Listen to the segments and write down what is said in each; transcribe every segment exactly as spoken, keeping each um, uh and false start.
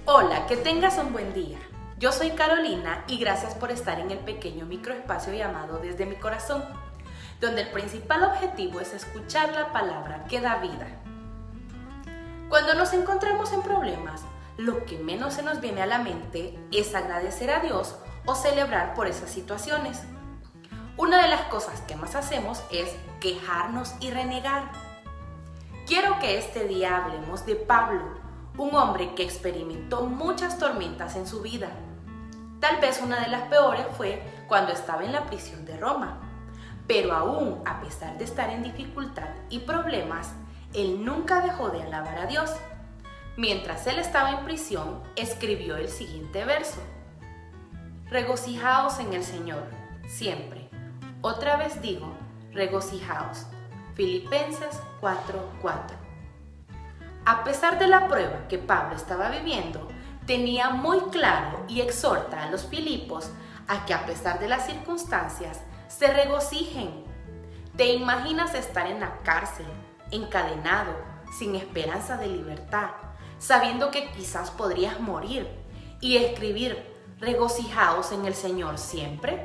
Hola, que tengas un buen día. Yo soy Carolina y gracias por estar en el pequeño microespacio llamado Desde mi Corazón, donde el principal objetivo es escuchar la palabra que da vida. Cuando nos encontramos en problemas, lo que menos se nos viene a la mente es agradecer a Dios o celebrar por esas situaciones. Una de las cosas que más hacemos es quejarnos y renegar. Quiero que este día hablemos de Pablo, un hombre que experimentó muchas tormentas en su vida. Tal vez una de las peores fue cuando estaba en la prisión de Roma. Pero aún a pesar de estar en dificultad y problemas, él nunca dejó de alabar a Dios. Mientras él estaba en prisión, escribió el siguiente verso: regocijaos en el Señor, siempre. Otra vez digo, regocijaos. Filipenses cuatro cuatro. A pesar de la prueba que Pablo estaba viviendo, tenía muy claro y exhorta a los Filipos a que a pesar de las circunstancias, se regocijen. ¿Te imaginas estar en la cárcel, encadenado, sin esperanza de libertad, sabiendo que quizás podrías morir, y escribir, regocijaos en el Señor siempre?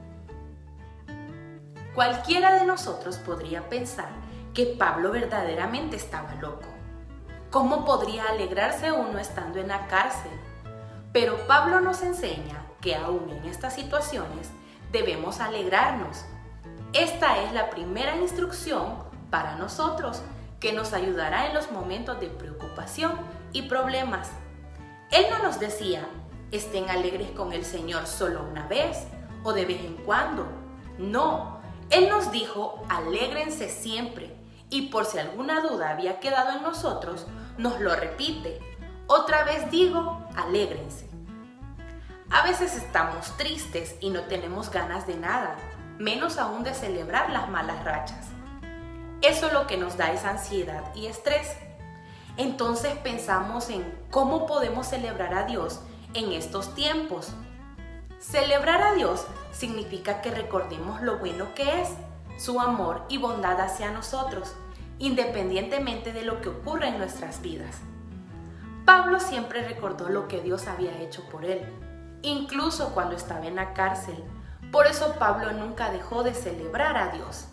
Cualquiera de nosotros podría pensar que Pablo verdaderamente estaba loco. ¿Cómo podría alegrarse uno estando en la cárcel? Pero Pablo nos enseña que aún en estas situaciones debemos alegrarnos. Esta es la primera instrucción para nosotros que nos ayudará en los momentos de preocupación y problemas. Él no nos decía, estén alegres con el Señor solo una vez o de vez en cuando. No, Él nos dijo, alégrense siempre. Y por si alguna duda había quedado en nosotros, nos lo repite. Otra vez digo, alégrense. A veces estamos tristes y no tenemos ganas de nada, menos aún de celebrar las malas rachas. Eso lo que nos da es ansiedad y estrés. Entonces pensamos en cómo podemos celebrar a Dios en estos tiempos. Celebrar a Dios significa que recordemos lo bueno que es, su amor y bondad hacia nosotros, independientemente de lo que ocurra en nuestras vidas. Pablo siempre recordó lo que Dios había hecho por él, incluso cuando estaba en la cárcel. Por eso Pablo nunca dejó de celebrar a Dios.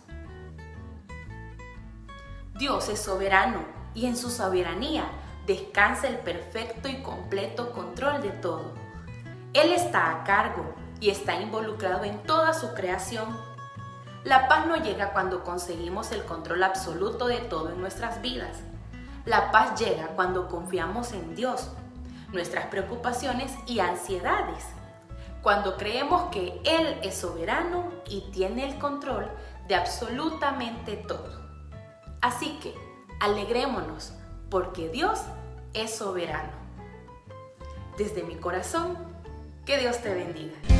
Dios es soberano y en su soberanía descansa el perfecto y completo control de todo. Él está a cargo y está involucrado en toda su creación. La paz no llega cuando conseguimos el control absoluto de todo en nuestras vidas. La paz llega cuando confiamos en Dios, nuestras preocupaciones y ansiedades, cuando creemos que Él es soberano y tiene el control de absolutamente todo. Así que, alegrémonos, porque Dios es soberano. Desde mi corazón, que Dios te bendiga.